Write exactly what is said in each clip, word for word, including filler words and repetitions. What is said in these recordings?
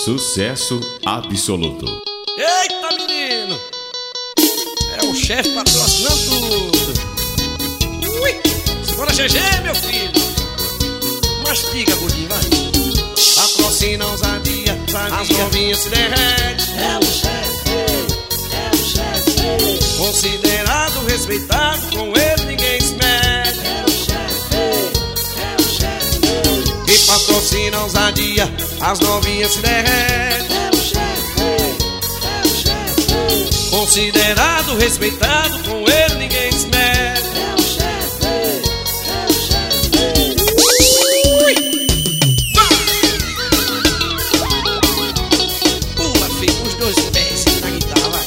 Sucesso absoluto. Eita, menino! É o chefe patrocinando tudo. Ui! Segura G G, meu filho! Mastiga, gordinho, vai! Patrocina ousadia, as novinhas se derrete. É o chefe, é o chefe. Considerado, respeitado, com ele ninguém se mete. É o chefe, é o chefe. E patrocina ousadia, as novinhas se derrete. É o chefe, é o chefe. Considerado, respeitado, com ele ninguém se mete. É o chefe, é o chefe. Pula, filho, com os dois pés na guitarra, vai.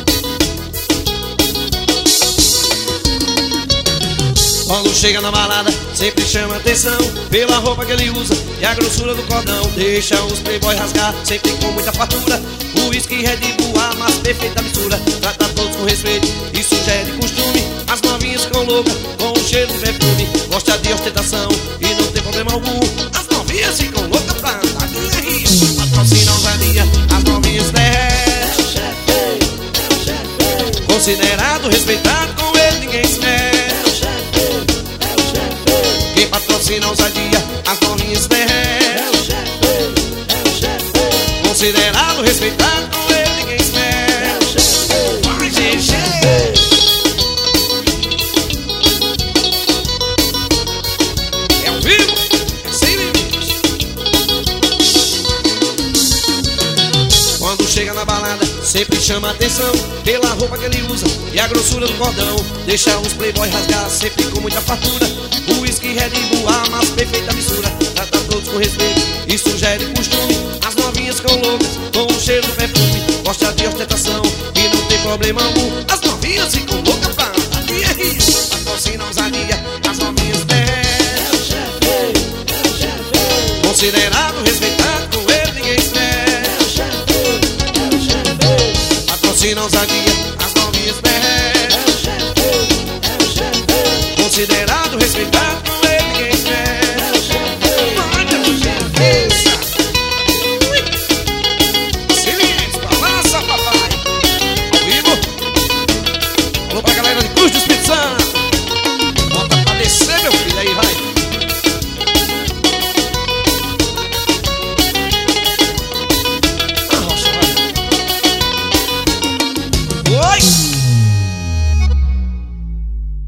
Quando chega na balada, sempre chama atenção pela roupa que ele usa e a grossura do cordão. Deixa os playboy rasgar, sempre com muita fartura. O uísque, Red Bull, a mais perfeita mistura. Trata todos com respeito, isso já é de costume. As novinhas ficam loucas com o cheiro de perfume. Gosta de ostentação e não tem problema algum. As novinhas ficam loucas pra andar de rir. Patrocina ousadia, as novinhas derretem. É o chefe, é o chefe. Considerado, respeitado, com ele ninguém se mete. É o chefe, é o chefe. Quem patrocina ousadia, as novinhas derretem. É o chefe, é o chefe. Considerado, respeitado, com ele ninguém se É mete. o chefe, Vai, G G! É ao vivo, é sem limites. Quando chega na balada, sempre chama atenção pela roupa que ele usa e a grossura do cordão. Deixa os playboy rasgar, sempre com muita fartura. O uísque, Red Bull, a mais perfeita mistura. Trata todos com respeito, isso já é de costume. As novinhas ficam loucas com o cheiro do perfume. Gosta de ostentação e não tem problema algum. As novinhas ficam loucas pra andar de rir. Patrocina ousadia, as novinhas derretem. é o chefe, é o chefe. Considerado, respeitado, com ele ninguém se mete. É o chefe, é o chefe. Patrocina ousadia, as novinhas derretem. É o chefe, é o chefe. Considerado, respeitado,